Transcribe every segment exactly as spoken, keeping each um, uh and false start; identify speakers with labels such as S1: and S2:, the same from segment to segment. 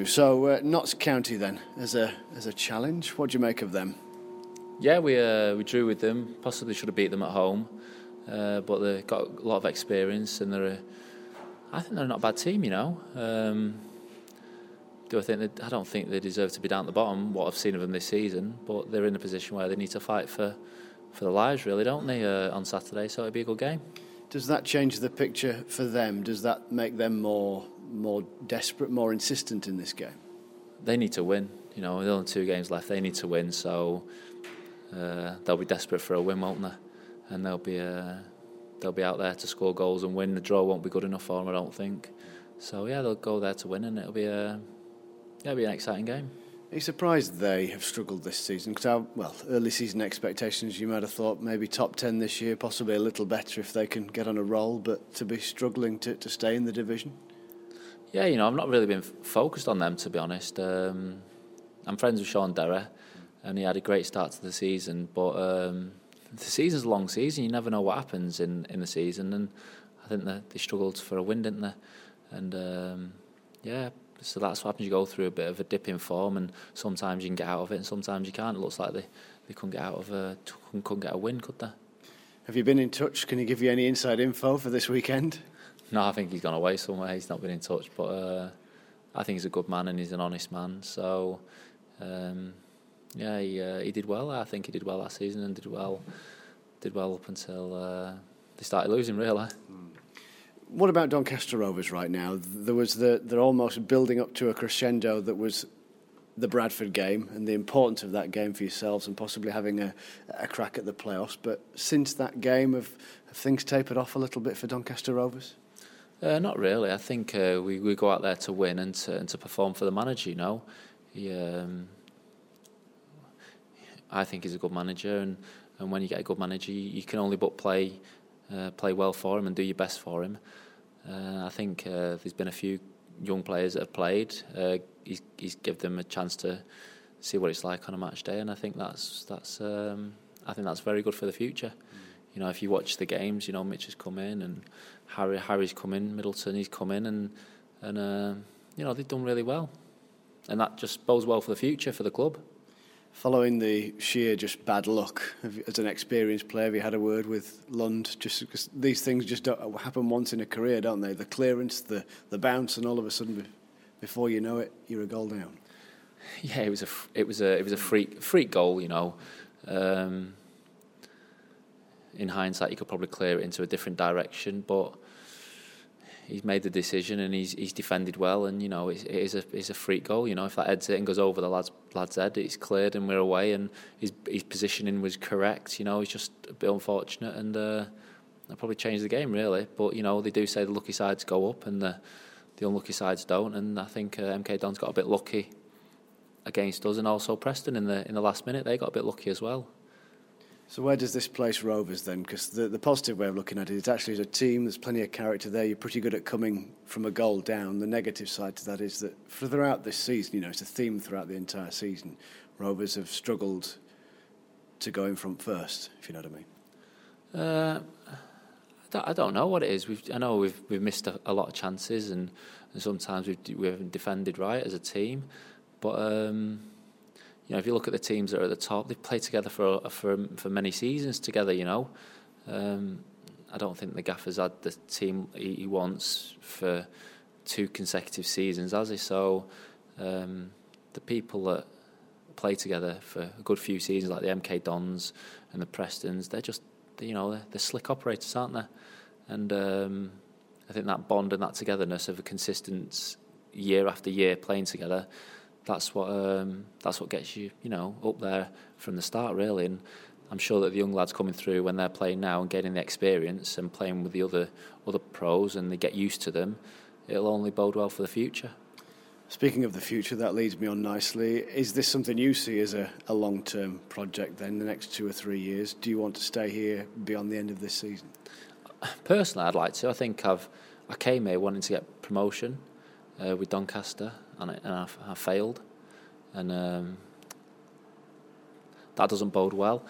S1: So uh, Notts County then, as a as a challenge, what do you make of them?
S2: Yeah, we uh, we drew with them. Possibly should have beat them at home, uh, but they've got a lot of experience and they're a, I think they're not a bad team, you know. Um, do I think they, I don't think they deserve to be down at the bottom. What I've seen of them this season, but they're in a position where they need to fight for for their lives, really, don't they? Uh, on Saturday, so it'll be a good game.
S1: Does that change the picture for them? Does that make them more more desperate, more insistent in this game?
S2: They need to win. You know, there's only two games left. They need to win, so uh, they'll be desperate for a win, won't they? And they'll be uh, they'll be out there to score goals and win. The draw won't be good enough for them, I don't think. So yeah, they'll go there to win, and it'll be a yeah, it'll be an exciting game.
S1: Are you surprised they have struggled this season? Because, well, early season expectations, you might have thought maybe top ten this year, possibly a little better if they can get on a roll, but to be struggling to, to stay in the division?
S2: Yeah, you know, I've not really been f- focused on them, to be honest. Um, I'm friends with Sean Derry, and he had a great start to the season, but um, the season's a long season. You never know what happens in, in the season, and I think that they struggled for a win, didn't they? And, um, yeah... So that's what happens. You go through a bit of a dip in form, and sometimes you can get out of it, and sometimes you can't. It looks like they, they couldn't get out of a couldn't get a win, could they?
S1: Have you been in touch? Can he give you any inside info for this weekend?
S2: No, I think he's gone away somewhere. He's not been in touch, but uh, I think he's a good man and he's an honest man. So um, yeah, he uh, he did well. I think he did well last season and did well did well up until uh, they started losing, really. Mm.
S1: What about Doncaster Rovers right now? There was the they're almost building up to a crescendo that was the Bradford game and the importance of that game for yourselves and possibly having a, a crack at the playoffs. But since that game, have, have things tapered off a little bit for Doncaster Rovers?
S2: Uh, not really. I think uh, we, we go out there to win and to, and to perform for the manager, you know. He, um, I think he's a good manager, and, and when you get a good manager, you, you can only but play uh, play well for him and do your best for him. Uh, I think uh, there's been a few young players that have played. Uh, he's, he's given them a chance to see what it's like on a match day, and I think that's that's um, I think that's very good for the future. Mm. You know, if you watch the games, you know Mitch has come in and Harry Harry's come in, Middleton he's come in, and and uh, you know they've done really well, and that just bodes well for the future for the club.
S1: Following the sheer just bad luck, have you, as an experienced player, have you had a word with Lund? Just because these things just don't happen once in a career, don't they? The clearance, the, the bounce, and all of a sudden, before you know it, you're a goal down.
S2: Yeah, it was a it was a it was a freak freak goal, you know. Um, in hindsight, you could probably clear it into a different direction, but he's made the decision and he's he's defended well, and you know it, it is a it's a freak goal. You know, if that heads it and goes over the lad's lad's head, it's cleared and we're away, and his his positioning was correct. You know, he's just a bit unfortunate, and uh, that probably changed the game really. But you know, they do say the lucky sides go up and the the unlucky sides don't, and I think uh, M K Dons got a bit lucky against us, and also Preston in the in the last minute they got a bit lucky as well.
S1: So where does this place Rovers then? Because the, the positive way of looking at it is actually as a team, there's plenty of character there. You're pretty good at coming from a goal down. The negative side to that is that throughout this season, you know, it's a theme throughout the entire season. Rovers have struggled to go in front first, if you know what I mean.
S2: Uh, I, don't, I don't know what it is. We've, I know we've we've missed a, a lot of chances, and, and sometimes we've we haven't defended right as a team, but. Um, You know, if you look at the teams that are at the top, they've played together for for for many seasons together. You know, um, I don't think the gaffer's had the team he, he wants for two consecutive seasons, has he? So um, the people that play together for a good few seasons, like the M K Dons and the Prestons, they're just you know they're, they're slick operators, aren't they? And um, I think that bond and that togetherness of a consistent year after year playing together. That's what um, that's what gets you, you know, up there from the start, really. And I'm sure that the young lads coming through when they're playing now and getting the experience and playing with the other other pros and they get used to them, it'll only bode well for the future.
S1: Speaking of the future, that leads me on nicely. Is this something you see as a, a long-term project then, the next two or three years? Do you want to stay here beyond the end of this season?
S2: Personally, I'd like to. I think I've I came here wanting to get promotion uh, with Doncaster. And, I, and I, I failed, and um, that doesn't bode well.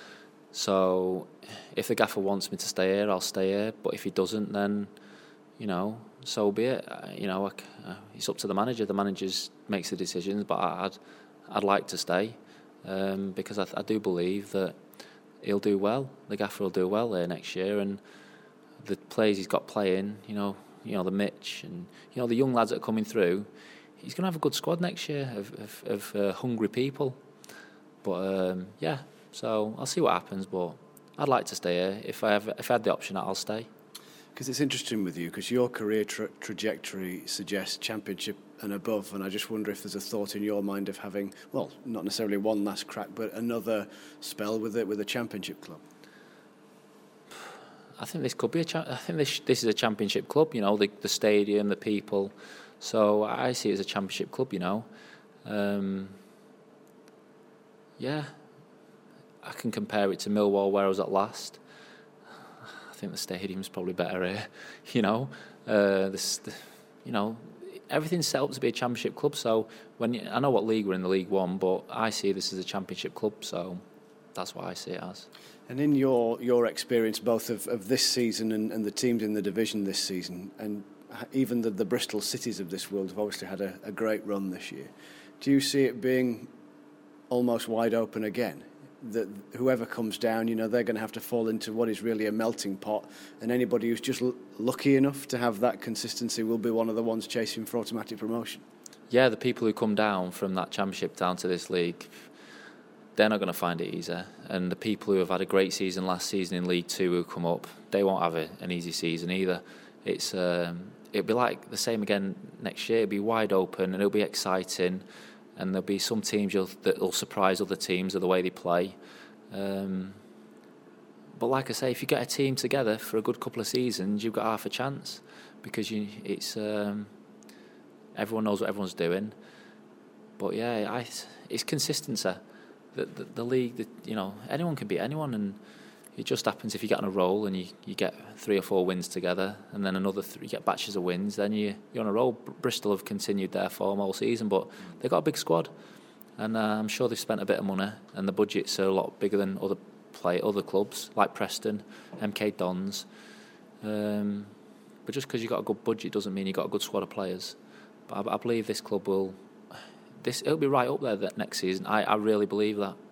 S2: So, if the gaffer wants me to stay here, I'll stay here. But if he doesn't, then you know so be it. Uh, you know, I, uh, it's up to the manager. The manager makes the decisions, but I'd I'd like to stay um, because I, I do believe that he'll do well. The gaffer will do well there next year, and the players he's got playing, you know, you know the Mitch and you know the young lads that are coming through. He's going to have a good squad next year of of, of uh, hungry people. But um, yeah, so I'll see what happens. But I'd like to stay here. If I have, if I had the option, I'll stay.
S1: Because it's interesting with you, because your career tra- trajectory suggests championship and above, and I just wonder if there's a thought in your mind of having, well, not necessarily one last crack, but another spell with it with a championship club.
S2: I think this could be a. Cha- I think this this is a championship club. You know, the the stadium, the people. So I see it as a championship club. You know, um, yeah, I can compare it to Millwall, where I was at last. I think the stadium's probably better here. You know, uh, this, the, you know, everything's set up to be a championship club. So when you, I know what league we're in, the League One, but I see this as a championship club. So that's what I see it as.
S1: And in your, your experience, both of, of this season and, and the teams in the division this season, and even the, the Bristol Cities of this world have obviously had a, a great run this year. Do you see it being almost wide open again? That whoever comes down, you know, they're going to have to fall into what is really a melting pot, and anybody who's just l- lucky enough to have that consistency will be one of the ones chasing for automatic promotion.
S2: Yeah, the people who come down from that championship down to this league, they're not going to find it easy. And the people who have had a great season last season in League Two who come up, they won't have a, an easy season either. It's um, it'll be like the same again next year. It'll be wide open and it'll be exciting. And there'll be some teams you'll, that will surprise other teams with the way they play. Um, but like I say, if you get a team together for a good couple of seasons, you've got half a chance because you, it's um, everyone knows what everyone's doing. But yeah, I, it's consistency. The, the, the league, the, you know, anyone can beat anyone, and it just happens if you get on a roll and you, you get three or four wins together, and then another three, you get batches of wins, then you, you're on a roll. Bristol have continued their form all season, but they've got a big squad, and uh, I'm sure they've spent a bit of money, and the budgets are a lot bigger than other play other clubs like Preston, M K Dons. Um, but just because you've got a good budget doesn't mean you've got a good squad of players. But I, I believe this club will. This it'll be right up there that next season. I, I really believe that.